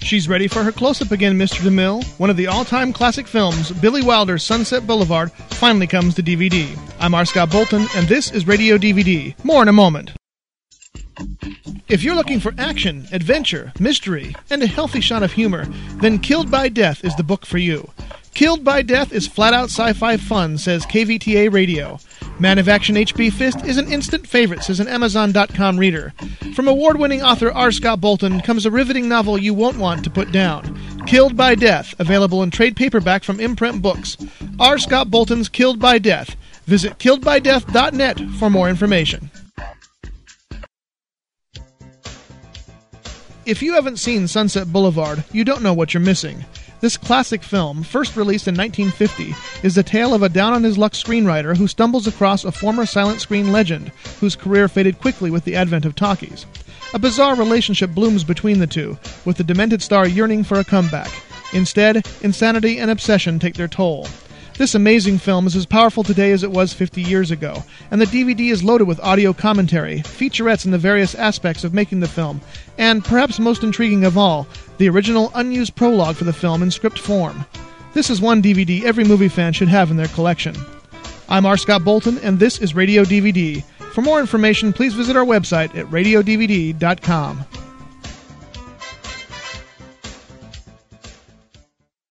She's ready for her close-up again, Mr. DeMille. One of the all-time classic films, Billy Wilder's Sunset Boulevard, finally comes to DVD. I'm R. Scott Bolton, and this is Radio DVD. More in a moment. If you're looking for action, adventure, mystery, and a healthy shot of humor, then Killed by Death is the book for you. Killed by Death is flat-out sci-fi fun, says KVTA Radio. Man of Action H.B. Fist is an instant favorite, says an Amazon.com reader. From award-winning author R. Scott Bolton comes a riveting novel you won't want to put down. Killed by Death, available in trade paperback from Imprint Books. R. Scott Bolton's Killed by Death. Visit killedbydeath.net for more information. If you haven't seen Sunset Boulevard, you don't know what you're missing. This classic film, first released in 1950, is the tale of a down-on-his-luck screenwriter who stumbles across a former silent screen legend whose career faded quickly with the advent of talkies. A bizarre relationship blooms between the two, with the demented star yearning for a comeback. Instead, insanity and obsession take their toll. This amazing film is as powerful today as it was 50 years ago, and the DVD is loaded with audio commentary, featurettes in the various aspects of making the film, and, perhaps most intriguing of all, the original unused prologue for the film in script form. This is one DVD every movie fan should have in their collection. I'm R. Scott Bolton, and this is Radio DVD. For more information, please visit our website at radiodvd.com.